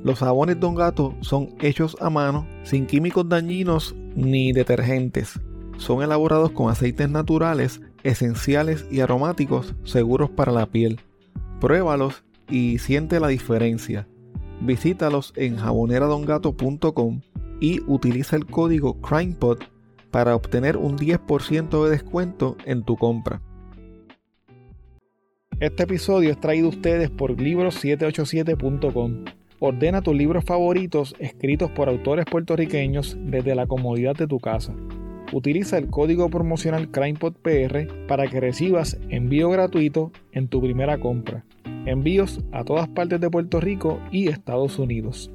Los jabones Don Gato son hechos a mano, sin químicos dañinos ni detergentes. Son elaborados con aceites naturales, esenciales y aromáticos seguros para la piel. Pruébalos y siente la diferencia. Visítalos en jaboneradongato.com y utiliza el código CrimePod para obtener un 10% de descuento en tu compra. Este episodio es traído a ustedes por libros787.com. Ordena tus libros favoritos escritos por autores puertorriqueños desde la comodidad de tu casa. Utiliza el código promocional CrimePodPR para que recibas envío gratuito en tu primera compra. Envíos a todas partes de Puerto Rico y Estados Unidos.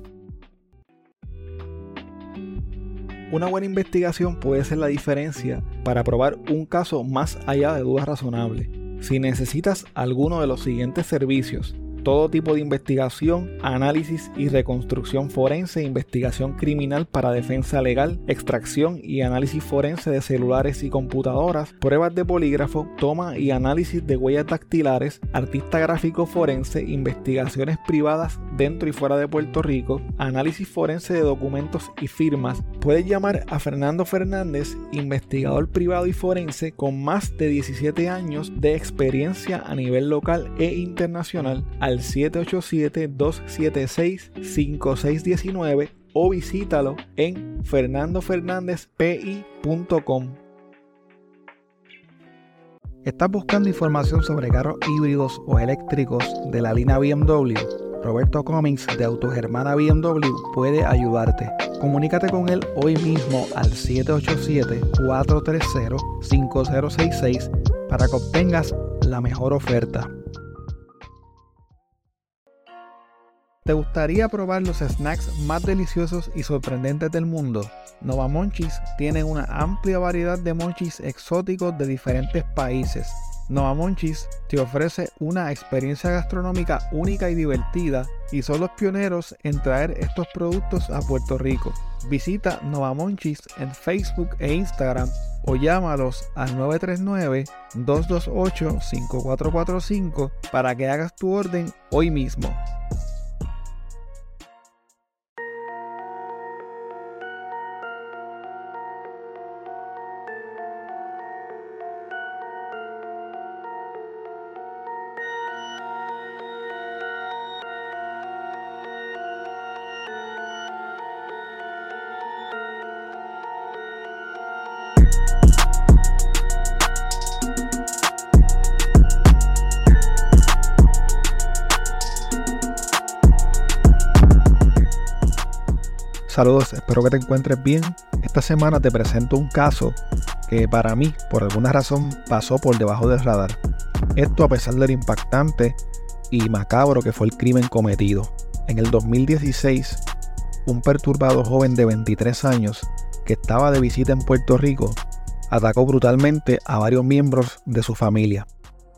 Una buena investigación puede ser la diferencia para probar un caso más allá de dudas razonables. Si necesitas alguno de los siguientes servicios: todo tipo de investigación, análisis y reconstrucción forense, investigación criminal para defensa legal, extracción y análisis forense de celulares y computadoras, pruebas de polígrafo, toma y análisis de huellas dactilares, artista gráfico forense, investigaciones privadas dentro y fuera de Puerto Rico, análisis forense de documentos y firmas, puedes llamar a Fernando Fernández, investigador privado y forense con más de 17 años de experiencia a nivel local e internacional, al 787-276-5619 o visítalo en fernandofernandezpi.com. ¿Estás buscando información sobre carros híbridos o eléctricos de la línea BMW? Roberto Cummings de Autogermana BMW puede ayudarte. Comunícate con él hoy mismo al 787-430-5066 para que obtengas la mejor oferta. ¿Te gustaría probar los snacks más deliciosos y sorprendentes del mundo? Nova Monchis tiene una amplia variedad de monchis exóticos de diferentes países. Nova Monchis te ofrece una experiencia gastronómica única y divertida y son los pioneros en traer estos productos a Puerto Rico. Visita Nova Monchis en Facebook e Instagram o llámalos al 939-228-5445 para que hagas tu orden hoy mismo. Saludos, espero que te encuentres bien. Esta semana te presento un caso que para mí, por alguna razón, pasó por debajo del radar. Esto a pesar del impactante y macabro que fue el crimen cometido. En el 2016, un perturbado joven de 23 años que estaba de visita en Puerto Rico atacó brutalmente a varios miembros de su familia.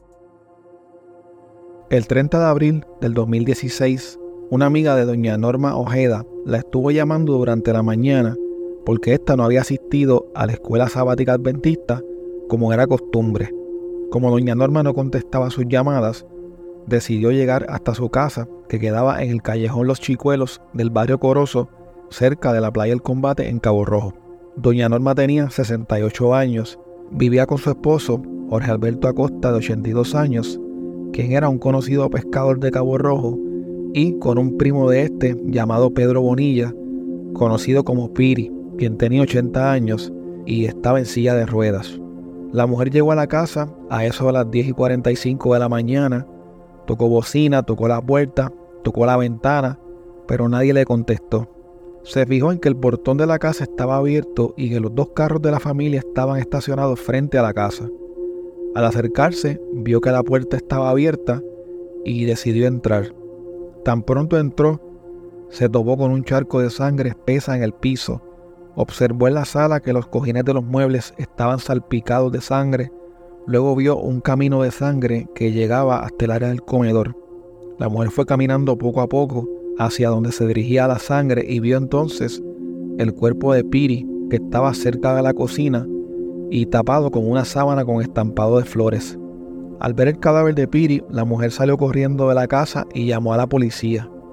El 30 de abril del 2016, una amiga de doña Norma Ojeda la estuvo llamando durante la mañana porque ésta no había asistido a la escuela sabática adventista como era costumbre. Como doña Norma no contestaba sus llamadas, decidió llegar hasta su casa, que quedaba en el callejón Los Chicuelos del barrio Corozo, cerca de la playa El Combate en Cabo Rojo. Doña Norma tenía 68 años, vivía con su esposo, Jorge Alberto Acosta, de 82 años, quien era un conocido pescador de Cabo Rojo, y con un primo de este llamado Pedro Bonilla, conocido como Piri, quien tenía 80 años y estaba en silla de ruedas. La mujer llegó a la casa a eso de las 10:45 de la mañana, tocó bocina, tocó la puerta, tocó la ventana, pero nadie le contestó. Se fijó en que el portón de la casa estaba abierto y que los dos carros de la familia estaban estacionados frente a la casa. Al acercarse, vio que la puerta estaba abierta y decidió entrar. Tan pronto entró, se topó con un charco de sangre espesa en el piso. Observó en la sala que los cojines de los muebles estaban salpicados de sangre. Luego vio un camino de sangre que llegaba hasta el área del comedor. La mujer fue caminando poco a poco hacia donde se dirigía la sangre y vio entonces el cuerpo de Piri, que estaba cerca de la cocina y tapado con una sábana con estampado de flores. Al ver el cadáver de Piri, la mujer salió corriendo de la casa y llamó a la policía.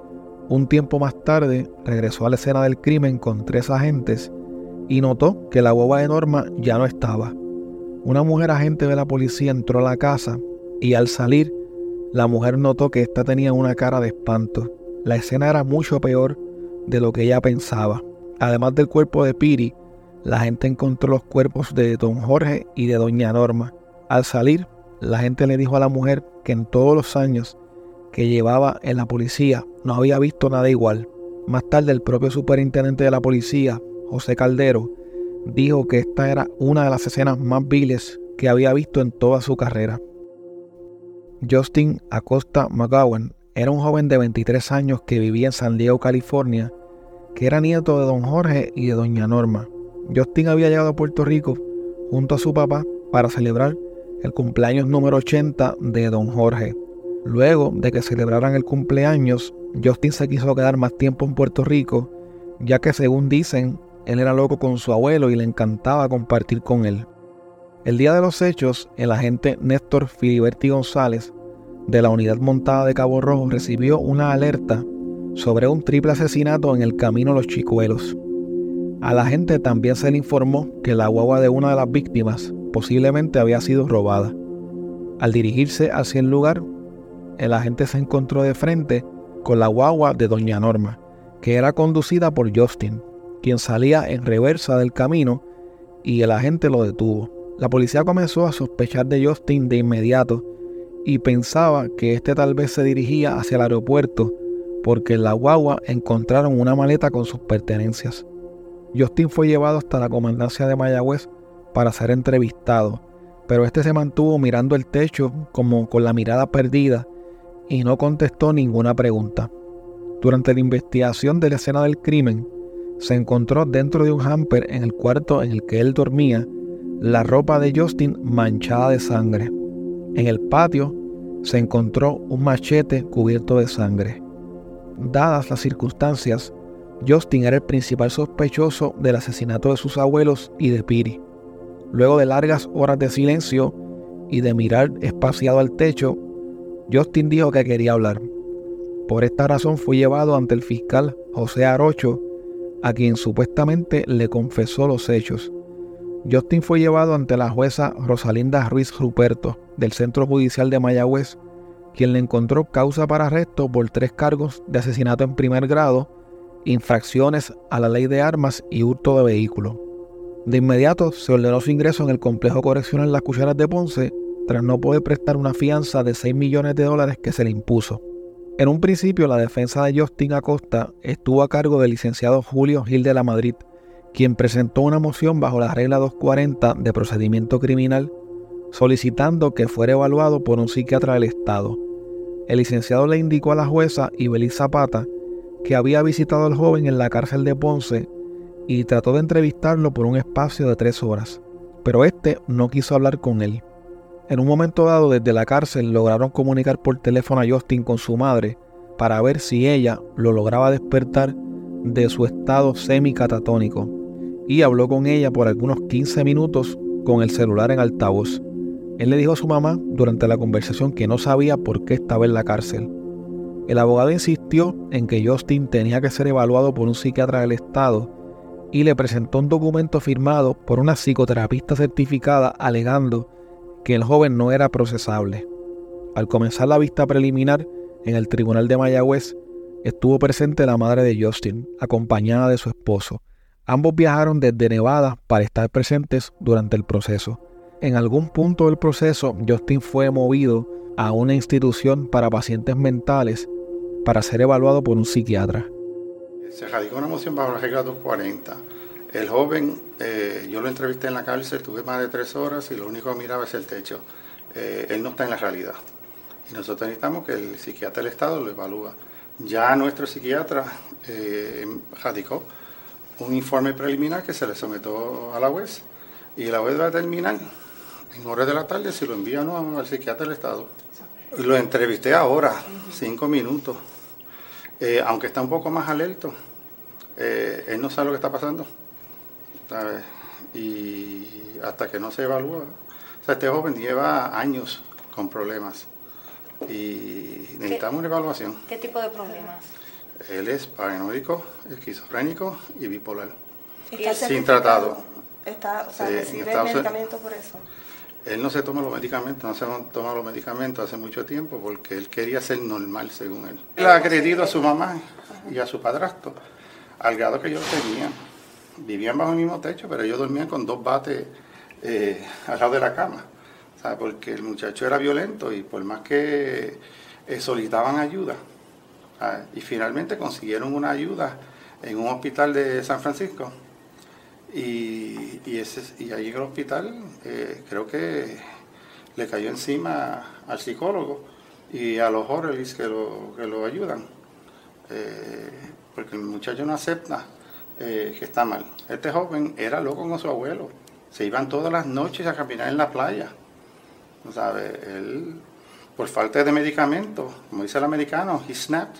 Un tiempo más tarde regresó a la escena del crimen con 3 agentes y notó que la guagua de Norma ya no estaba. Una mujer agente de la policía entró a la casa y al salir, la mujer notó que ésta tenía una cara de espanto. La escena era mucho peor de lo que ella pensaba. Además del cuerpo de Piri, la gente encontró los cuerpos de don Jorge y de doña Norma. Al salir, la gente le dijo a la mujer que en todos los años que llevaba en la policía no había visto nada igual. Más tarde, el propio superintendente de la policía, José Caldero, dijo que esta era una de las escenas más viles que había visto en toda su carrera. Justin Acosta McGowan era un joven de 23 años que vivía en San Diego, California, que era nieto de don Jorge y de doña Norma. Justin había llegado a Puerto Rico junto a su papá para celebrar el cumpleaños número 80 de don Jorge. Luego de que celebraran el cumpleaños, Justin se quiso quedar más tiempo en Puerto Rico, ya que según dicen, él era loco con su abuelo y le encantaba compartir con él. El día de los hechos, el agente Néstor Filiberti González de la Unidad Montada de Cabo Rojo recibió una alerta sobre un triple asesinato en el camino Los Chicuelos. A la gente también se le informó que la guagua de una de las víctimas posiblemente había sido robada. Al dirigirse hacia el lugar, el agente se encontró de frente con la guagua de doña Norma, que era conducida por Justin, quien salía en reversa del camino, y el agente lo detuvo. La policía comenzó a sospechar de Justin de inmediato y pensaba que este tal vez se dirigía hacia el aeropuerto porque en la guagua encontraron una maleta con sus pertenencias. Justin fue llevado hasta la comandancia de Mayagüez para ser entrevistado, pero este se mantuvo mirando el techo como con la mirada perdida y no contestó ninguna pregunta. Durante la investigación de la escena del crimen, se encontró dentro de un hamper en el cuarto en el que él dormía la ropa de Justin manchada de sangre. En el patio se encontró un machete cubierto de sangre. Dadas las circunstancias, Justin era el principal sospechoso del asesinato de sus abuelos y de Piri. Luego de largas horas de silencio y de mirar espaciado al techo, Justin dijo que quería hablar. Por esta razón fue llevado ante el fiscal José Arocho, a quien supuestamente le confesó los hechos. Justin fue llevado ante la jueza Rosalinda Ruiz Ruperto del Centro Judicial de Mayagüez, quien le encontró causa para arresto por 3 cargos de asesinato en primer grado, infracciones a la ley de armas y hurto de vehículo. De inmediato se ordenó su ingreso en el complejo correccional Las Cucharas de Ponce, tras no poder prestar una fianza de $6 millones que se le impuso. En un principio, la defensa de Justin Acosta estuvo a cargo del licenciado Julio Gil de la Madrid, quien presentó una moción bajo la regla 240 de procedimiento criminal, solicitando que fuera evaluado por un psiquiatra del Estado. El licenciado le indicó a la jueza Ibeliz Zapata que había visitado al joven en la cárcel de Ponce y trató de entrevistarlo por un espacio de 3 horas, pero este no quiso hablar con él. En un momento dado, desde la cárcel lograron comunicar por teléfono a Justin con su madre para ver si ella lo lograba despertar de su estado semicatatónico, y habló con ella por algunos 15 minutos con el celular en altavoz. Él le dijo a su mamá durante la conversación que no sabía por qué estaba en la cárcel. El abogado insistió en que Justin tenía que ser evaluado por un psiquiatra del Estado y le presentó un documento firmado por una psicoterapista certificada alegando que el joven no era procesable. Al comenzar la vista preliminar en el tribunal de Mayagüez, estuvo presente la madre de Justin, acompañada de su esposo. Ambos viajaron desde Nevada para estar presentes durante el proceso. En algún punto del proceso, Justin fue movido a una institución para pacientes mentales para ser evaluado por un psiquiatra. Se radicó una moción bajo la regla 240. El joven, yo lo entrevisté en la cárcel, tuve más de 3 horas y lo único que miraba es el techo. Él no está en la realidad. Y nosotros necesitamos que el psiquiatra del Estado lo evalúe. Ya nuestro psiquiatra radicó un informe preliminar que se le sometió a la juez y la juez va a determinar en horas de la tarde si lo envía o no al psiquiatra del Estado. Lo entrevisté ahora, 5 minutos. Aunque está un poco más alerta, él no sabe lo que está pasando, ¿sabes? Y hasta que no se evalúa. O sea, este joven lleva años con problemas y necesitamos una evaluación. ¿Qué tipo de problemas? Él es paranoico, esquizofrénico y bipolar. Sin tratado. ¿Recibe medicamento por eso? Él no se toma los medicamentos, no se toma los medicamentos hace mucho tiempo porque él quería ser normal, según él. Él ha agredido a su mamá y a su padrastro, al grado que ellos tenían. Vivían bajo el mismo techo, pero ellos dormían con 2 bates al lado de la cama. O sea, porque el muchacho era violento y por más que solicitaban ayuda, y finalmente consiguieron una ayuda en un hospital de San Francisco. Y ahí en el hospital creo que le cayó encima al psicólogo y a los orderlies que lo ayudan, porque el muchacho no acepta que está mal. Este joven era loco con su abuelo, se iban todas las noches a caminar en la playa, ¿sabe? Él, por falta de medicamentos, como dice el americano, he snapped,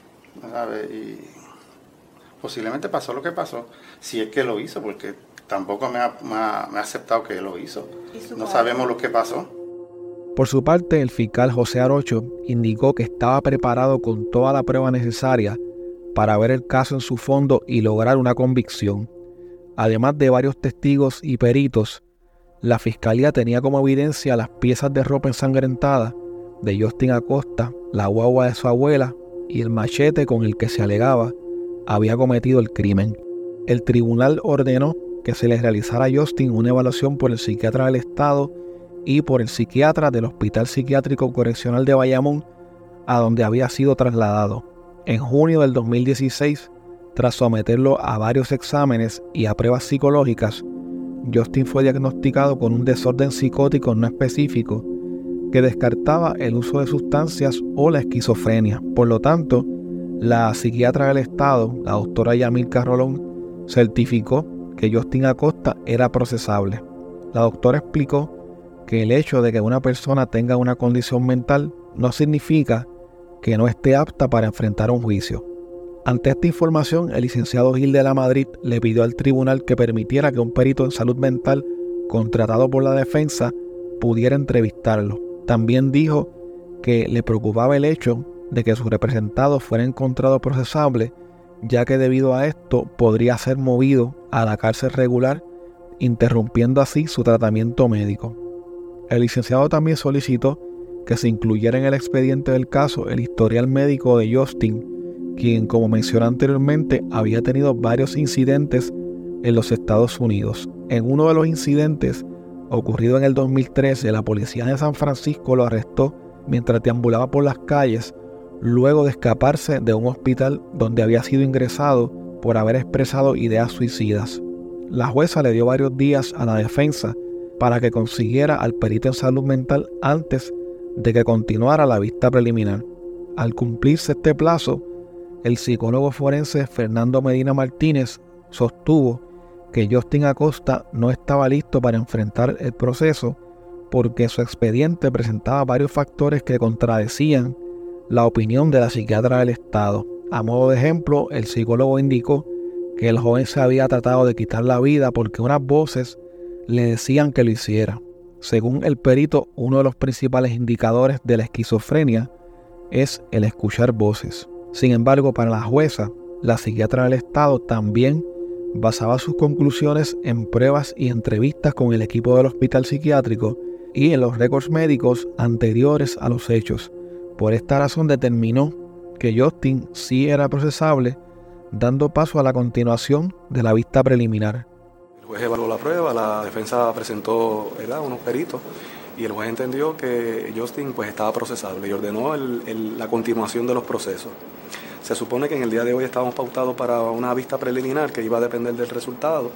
¿sabe? Y posiblemente pasó lo que pasó, si es que lo hizo, porque tampoco me ha aceptado que lo hizo. No sabemos lo que pasó. Por su parte, el fiscal José Arocho indicó que estaba preparado con toda la prueba necesaria para ver el caso en su fondo y lograr una convicción. Además de varios testigos y peritos, la fiscalía tenía como evidencia las piezas de ropa ensangrentada de Justin Acosta, la guagua de su abuela y el machete con el que se alegaba había cometido el crimen. El tribunal ordenó que se le realizara a Justin una evaluación por el psiquiatra del Estado y por el psiquiatra del Hospital Psiquiátrico Correccional de Bayamón, a donde había sido trasladado. En junio del 2016, tras someterlo a varios exámenes y a pruebas psicológicas, Justin fue diagnosticado con un desorden psicótico no específico que descartaba el uso de sustancias o la esquizofrenia. Por lo tanto, la psiquiatra del Estado, la doctora Yamilka Rolón, certificó que Justin Acosta era procesable. La doctora explicó que el hecho de que una persona tenga una condición mental no significa que no esté apta para enfrentar un juicio. Ante esta información, el licenciado Gil de la Madrid le pidió al tribunal que permitiera que un perito en salud mental contratado por la defensa pudiera entrevistarlo. También dijo que le preocupaba el hecho de que su representado fuera encontrado procesable, ya que debido a esto podría ser movido a la cárcel regular, interrumpiendo así su tratamiento médico. El licenciado también solicitó que se incluyera en el expediente del caso el historial médico de Justin, quien, como mencioné anteriormente, había tenido varios incidentes en los Estados Unidos. En uno de los incidentes, ocurrido en el 2013, la policía de San Francisco lo arrestó mientras deambulaba por las calles, luego de escaparse de un hospital donde había sido ingresado por haber expresado ideas suicidas. La jueza le dio varios días a la defensa para que consiguiera al perito en salud mental antes de que continuara la vista preliminar. Al cumplirse este plazo, el psicólogo forense Fernando Medina Martínez sostuvo que Justin Acosta no estaba listo para enfrentar el proceso porque su expediente presentaba varios factores que contradecían la opinión de la psiquiatra del Estado. A modo de ejemplo, el psicólogo indicó que el joven se había tratado de quitar la vida porque unas voces le decían que lo hiciera. Según el perito, uno de los principales indicadores de la esquizofrenia es el escuchar voces. Sin embargo, para la jueza, la psiquiatra del Estado también basaba sus conclusiones en pruebas y entrevistas con el equipo del hospital psiquiátrico y en los récords médicos anteriores a los hechos. Por esta razón determinó que Justin sí era procesable, dando paso a la continuación de la vista preliminar. El juez evaluó la prueba, la defensa presentó unos peritos y el juez entendió que Justin estaba procesable y ordenó la continuación de los procesos. Se supone que en el día de hoy estábamos pautados para una vista preliminar que iba a depender del resultado.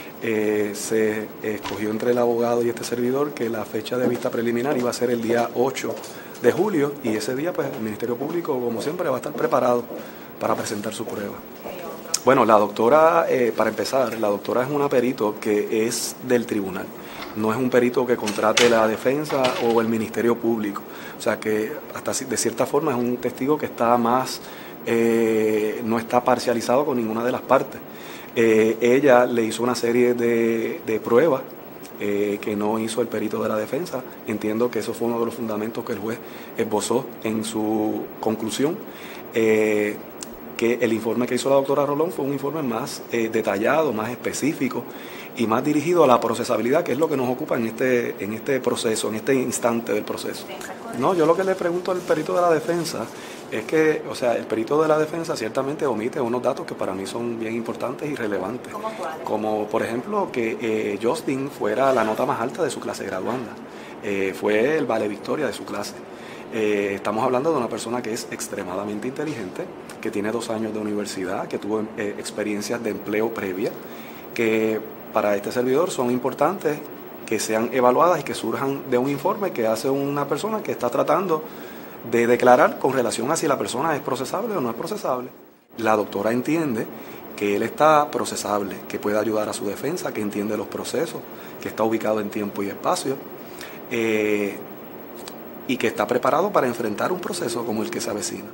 Se escogió entre el abogado y este servidor que la fecha de vista preliminar iba a ser el día 8 de julio y ese día el Ministerio Público, como siempre, va a estar preparado para presentar su prueba. Bueno, la doctora, para empezar, la doctora es una perito que es del tribunal. No es un perito que contrate la defensa o el Ministerio Público. O sea que hasta de cierta forma es un testigo que está más, no está parcializado con ninguna de las partes. Ella le hizo una serie de pruebas que no hizo el perito de la defensa. Entiendo que eso fue uno de los fundamentos que el juez esbozó en su conclusión. que el informe que hizo la doctora Rolón fue un informe más detallado, más específico y más dirigido a la procesabilidad, que es lo que nos ocupa en este proceso, en este instante del proceso. No, yo lo que le pregunto al perito de la defensa es que, o sea, el perito de la defensa ciertamente omite unos datos que para mí son bien importantes y relevantes. ¿Cómo cuáles? Como, por ejemplo, que Justin fuera la nota más alta de su clase graduanda. Fue el valedictoria de su clase. Estamos hablando de una persona que es extremadamente inteligente, que tiene 2 años de universidad, que tuvo experiencias de empleo previa, que para este servidor son importantes que sean evaluadas y que surjan de un informe que hace una persona que está tratando de declarar con relación a si la persona es procesable o no es procesable. La doctora entiende que él está procesable, que puede ayudar a su defensa, que entiende los procesos, que está ubicado en tiempo y espacio, y que está preparado para enfrentar un proceso como el que se avecina.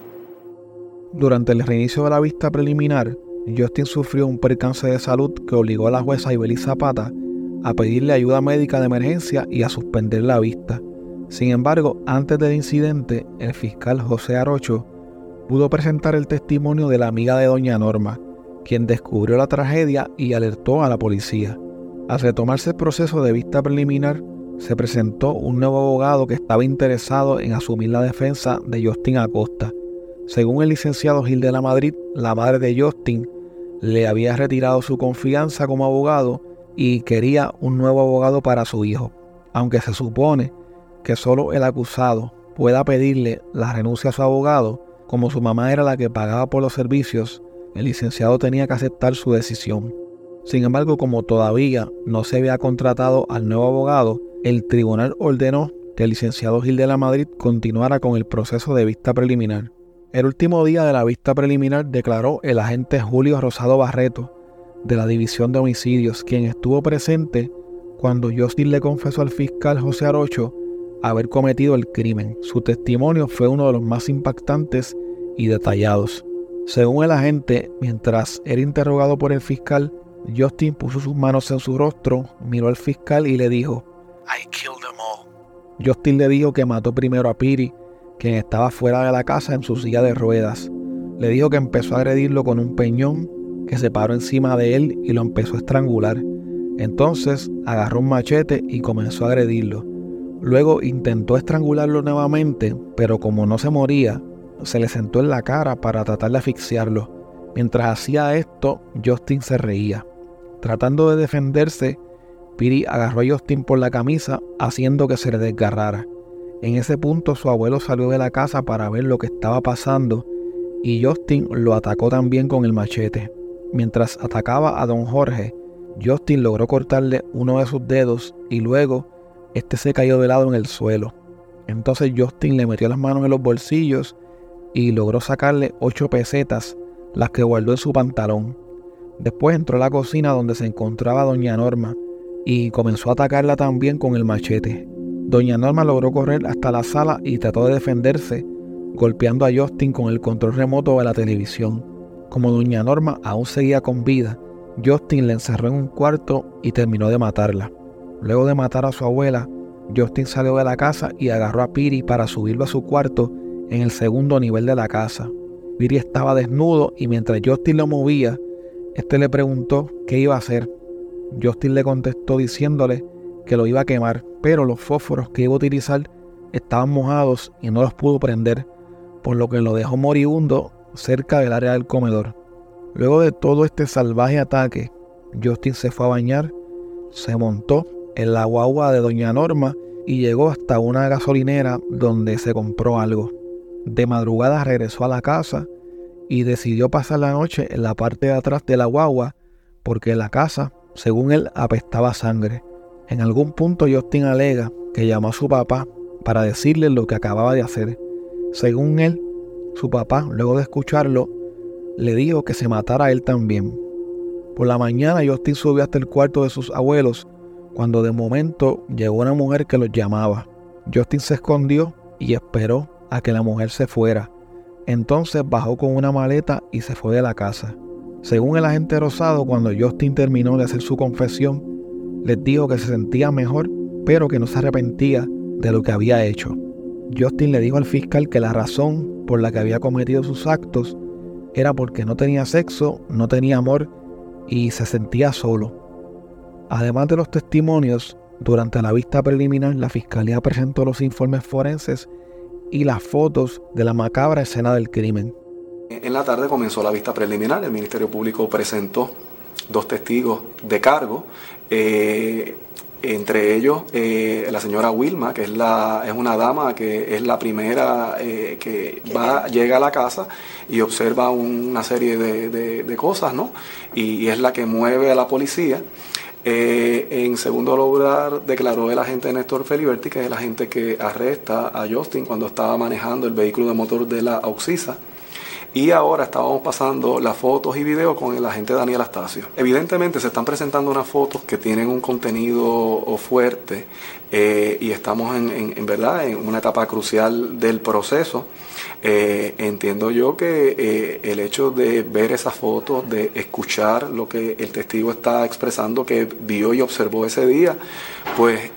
Durante el reinicio de la vista preliminar, Justin sufrió un percance de salud que obligó a la jueza Ibeliz Zapata a pedirle ayuda médica de emergencia y a suspender la vista. Sin embargo, antes del incidente, el fiscal José Arocho pudo presentar el testimonio de la amiga de doña Norma, quien descubrió la tragedia y alertó a la policía. Al retomarse el proceso de vista preliminar, se presentó un nuevo abogado que estaba interesado en asumir la defensa de Justin Acosta. Según el licenciado Gil de la Madrid, la madre de Justin le había retirado su confianza como abogado y quería un nuevo abogado para su hijo. Aunque se supone que solo el acusado pueda pedirle la renuncia a su abogado, como su mamá era la que pagaba por los servicios, el licenciado tenía que aceptar su decisión. Sin embargo, como todavía no se había contratado al nuevo abogado, el tribunal ordenó que el licenciado Gil de la Madrid continuara con el proceso de vista preliminar. El último día de la vista preliminar declaró el agente Julio Rosado Barreto, de la División de Homicidios, quien estuvo presente cuando Justin le confesó al fiscal José Arocho haber cometido el crimen. Su testimonio fue uno de los más impactantes y detallados. Según el agente, mientras era interrogado por el fiscal, Justin puso sus manos en su rostro, miró al fiscal y le dijo: "I killed them all". Justin le dijo que mató primero a Piri, quien estaba fuera de la casa en su silla de ruedas. Le dijo que empezó a agredirlo con un peñón, que se paró encima de él y lo empezó a estrangular. Entonces agarró un machete y comenzó a agredirlo. Luego intentó estrangularlo nuevamente, pero como no se moría, se le sentó en la cara para tratar de asfixiarlo. Mientras hacía esto, Justin se reía. Tratando de defenderse, Piri agarró a Justin por la camisa, haciendo que se le desgarrara. En ese punto su abuelo salió de la casa para ver lo que estaba pasando y Justin lo atacó también con el machete. Mientras atacaba a don Jorge, Justin logró cortarle uno de sus dedos y luego este se cayó de lado en el suelo. Entonces Justin le metió las manos en los bolsillos y logró sacarle 8 pesetas, las que guardó en su pantalón. Después entró a la cocina donde se encontraba doña Norma y comenzó a atacarla también con el machete. Doña Norma logró correr hasta la sala y trató de defenderse, golpeando a Justin con el control remoto de la televisión. Como doña Norma aún seguía con vida, Justin la encerró en un cuarto y terminó de matarla. Luego de matar a su abuela, Justin salió de la casa y agarró a Piri para subirlo a su cuarto en el segundo nivel de la casa. Piri estaba desnudo y mientras Justin lo movía, este le preguntó qué iba a hacer. Justin le contestó diciéndole que lo iba a quemar, pero los fósforos que iba a utilizar estaban mojados y no los pudo prender, por lo que lo dejó moribundo cerca del área del comedor. Luego de todo este salvaje ataque, Justin se fue a bañar, se montó en la guagua de doña Norma y llegó hasta una gasolinera donde se compró algo. De madrugada regresó a la casa y decidió pasar la noche en la parte de atrás de la guagua porque la casa, según él, apestaba sangre. En algún punto Justin alega que llamó a su papá para decirle lo que acababa de hacer. Según él, su papá, luego de escucharlo, le dijo que se matara a él también. Por la mañana Justin subió hasta el cuarto de sus abuelos cuando de momento llegó una mujer que los llamaba. Justin se escondió y esperó a que la mujer se fuera. Entonces bajó con una maleta y se fue de la casa. Según el agente Rosado, cuando Justin terminó de hacer su confesión, les dijo que se sentía mejor, pero que no se arrepentía de lo que había hecho. Justin le dijo al fiscal que la razón por la que había cometido sus actos era porque no tenía sexo, no tenía amor y se sentía solo. Además de los testimonios, durante la vista preliminar, la fiscalía presentó los informes forenses y las fotos de la macabra escena del crimen. En la tarde comenzó la vista preliminar. El Ministerio Público presentó 2 testigos de cargo, entre ellos la señora Wilma, que es una dama que es la primera que llega a la casa y observa una serie de cosas, ¿no? Y es la que mueve a la policía. En segundo lugar, declaró el agente Néstor Feliberti, que es el agente que arresta a Justin cuando estaba manejando el vehículo de motor de la Oxisa. Y ahora estábamos pasando las fotos y videos con el agente Daniel Astacio. Evidentemente se están presentando unas fotos que tienen un contenido fuerte y estamos en verdad en una etapa crucial del proceso. Entiendo yo que el hecho de ver esas fotos, de escuchar lo que el testigo está expresando, que vio y observó ese día, pues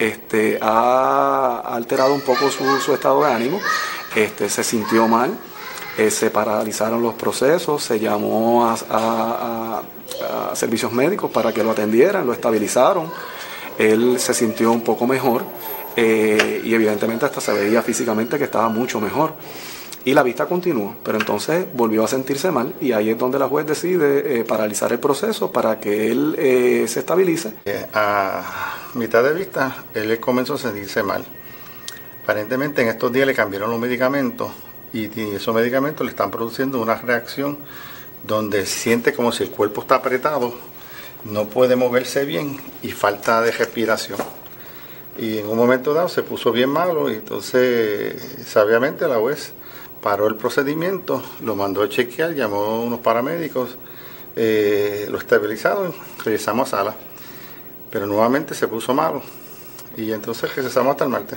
ha alterado un poco su estado de ánimo. Se sintió mal. Se paralizaron los procesos, se llamó a servicios médicos para que lo atendieran, lo estabilizaron. Él se sintió un poco mejor y evidentemente hasta se veía físicamente que estaba mucho mejor. Y la vista continuó, pero entonces volvió a sentirse mal y ahí es donde la juez decide paralizar el proceso para que él se estabilice. A mitad de vista, él comenzó a sentirse mal. Aparentemente en estos días le cambiaron los medicamentos. Y esos medicamentos le están produciendo una reacción donde siente como si el cuerpo está apretado, no puede moverse bien y falta de respiración. Y en un momento dado se puso bien malo y entonces sabiamente la juez paró el procedimiento, lo mandó a chequear, llamó a unos paramédicos, lo estabilizaron, regresamos a sala. Pero nuevamente se puso malo y entonces regresamos hasta el martes.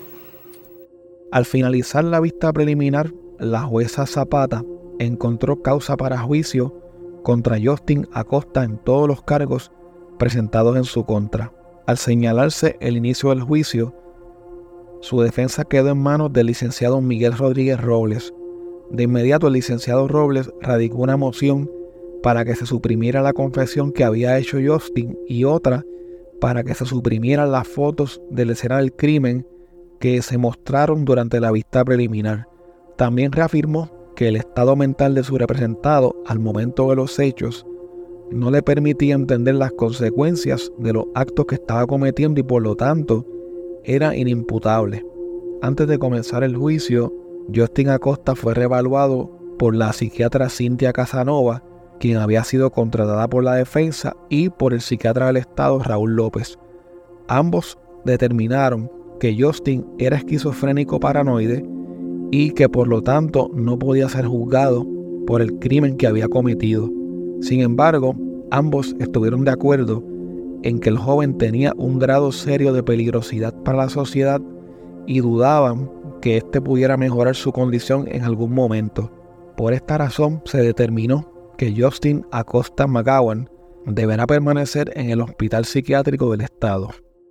Al finalizar la vista preliminar, la jueza Zapata encontró causa para juicio contra Justin Acosta en todos los cargos presentados en su contra. Al señalarse el inicio del juicio, su defensa quedó en manos del licenciado Miguel Rodríguez Robles. De inmediato el licenciado Robles radicó una moción para que se suprimiera la confesión que había hecho Justin y otra para que se suprimieran las fotos de la escena del crimen que se mostraron durante la vista preliminar. También reafirmó que el estado mental de su representado al momento de los hechos no le permitía entender las consecuencias de los actos que estaba cometiendo y por lo tanto era inimputable. Antes de comenzar el juicio, Justin Acosta fue reevaluado por la psiquiatra Cintia Casanova, quien había sido contratada por la defensa, y por el psiquiatra del estado Raúl López. Ambos determinaron que Justin era esquizofrénico paranoide y que por lo tanto no podía ser juzgado por el crimen que había cometido. Sin embargo, ambos estuvieron de acuerdo en que el joven tenía un grado serio de peligrosidad para la sociedad y dudaban que éste pudiera mejorar su condición en algún momento. Por esta razón se determinó que Justin Acosta McGowan deberá permanecer en el hospital psiquiátrico del estado.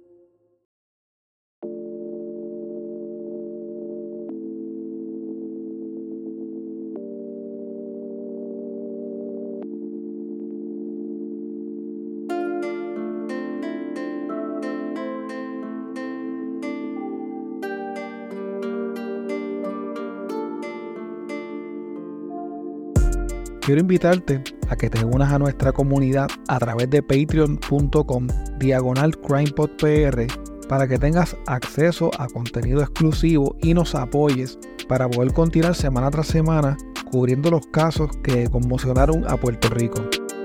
Quiero invitarte a que te unas a nuestra comunidad a través de patreon.com/CrimePodPR para que tengas acceso a contenido exclusivo y nos apoyes para poder continuar semana tras semana cubriendo los casos que conmocionaron a Puerto Rico.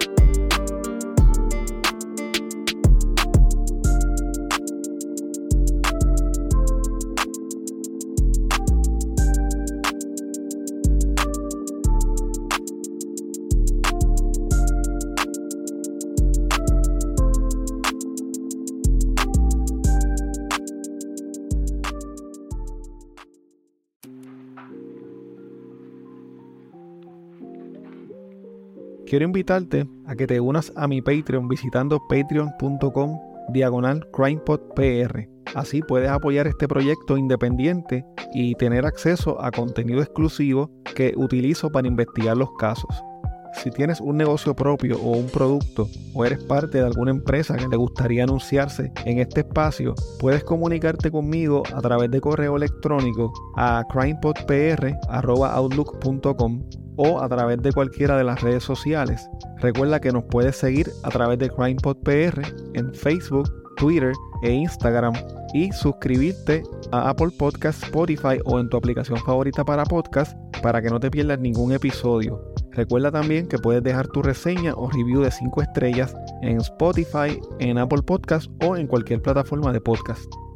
Quiero invitarte a que te unas a mi Patreon visitando patreon.com/CrimePodPR. Así puedes apoyar este proyecto independiente y tener acceso a contenido exclusivo que utilizo para investigar los casos. Si tienes un negocio propio o un producto o eres parte de alguna empresa que le gustaría anunciarse en este espacio, puedes comunicarte conmigo a través de correo electrónico a crimepodpr@outlook.com o a través de cualquiera de las redes sociales. Recuerda que nos puedes seguir a través de CrimePodPR en Facebook, Twitter e Instagram y suscribirte a Apple Podcasts, Spotify o en tu aplicación favorita para podcast para que no te pierdas ningún episodio. Recuerda también que puedes dejar tu reseña o review de 5 estrellas en Spotify, en Apple Podcasts o en cualquier plataforma de podcast.